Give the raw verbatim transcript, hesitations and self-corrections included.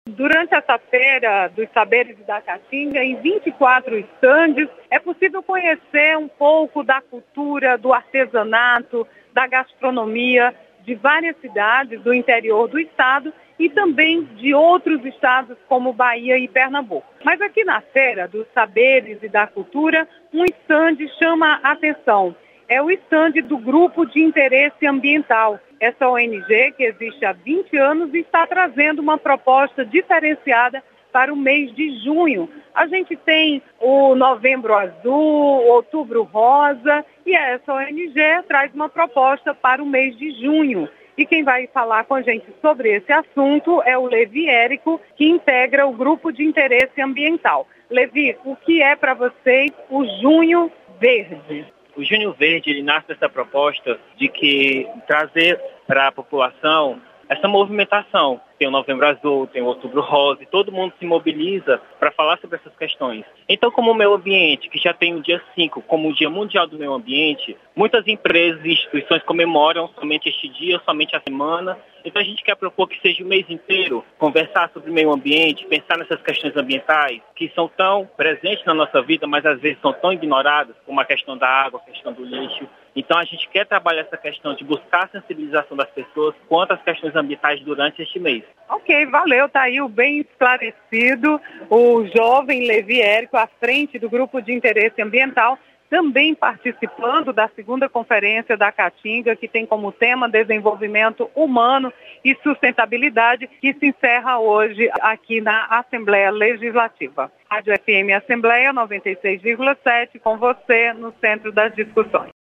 Durante essa feira dos saberes da Caatinga, em vinte e quatro estandes, é possível conhecer um pouco da cultura, do artesanato, da gastronomia de várias cidades do interior do estado e também de outros estados como Bahia e Pernambuco. Mas aqui na Feira dos Saberes e da Cultura, um estande chama a atenção. É o estande do Grupo de Interesse Ambiental. Essa O N G, que existe há vinte anos, está trazendo uma proposta diferenciada para o mês de junho. A gente tem o Novembro Azul, Outubro Rosa, e essa O N G traz uma proposta para o mês de junho. E quem vai falar com a gente sobre esse assunto é o Levi Érico, que integra o Grupo de Interesse Ambiental. Levi, o que é para vocês o Junho Verde? O Junho Verde ele nasce dessa proposta de que trazer para a população essa movimentação. Tem o Novembro Azul, tem o Outubro Rosa, e todo mundo se mobiliza para falar sobre essas questões. Então, como o meio ambiente, que já tem o dia cinco como o Dia Mundial do Meio Ambiente, muitas empresas e instituições comemoram somente este dia, somente a semana. Então, a gente quer propor que seja o mês inteiro, conversar sobre o meio ambiente, pensar nessas questões ambientais, que são tão presentes na nossa vida, mas às vezes são tão ignoradas, como a questão da água, a questão do lixo. Então, a gente quer trabalhar essa questão de buscar a sensibilização das pessoas quanto às questões ambientais durante este mês. Ok, valeu, tá aí o bem esclarecido, o jovem Levi Érico, à frente do Grupo de Interesse Ambiental, também participando da segunda conferência da Caatinga, que tem como tema desenvolvimento humano e sustentabilidade, que se encerra hoje aqui na Assembleia Legislativa. Rádio F M Assembleia noventa e seis vírgula sete, com você no centro das discussões.